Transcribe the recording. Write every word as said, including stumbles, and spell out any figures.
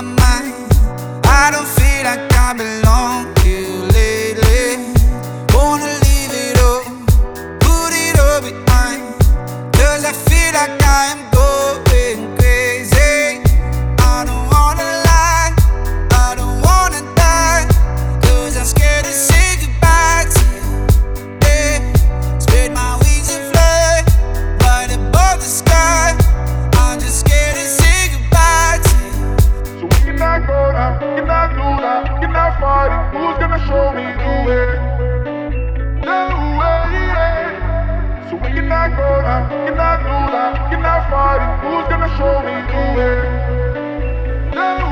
my mind. I don't feel like I belong here lately. Wanna leave it all, put it all behind. Cause I feel like I am going crazy. I don't wanna lie, I don't wanna die. Cause I'm scared to say goodbye to you, yeah. Spread my wings and fly right above the sky. I'm just scared to say goodbye to you. So we cannot go now, we cannot do that, we cannot fight it. Who's gonna show me the way? The way, yeah. So we cannot go now, we cannot do that, we cannot fight it. Who's gonna show me the way? The way.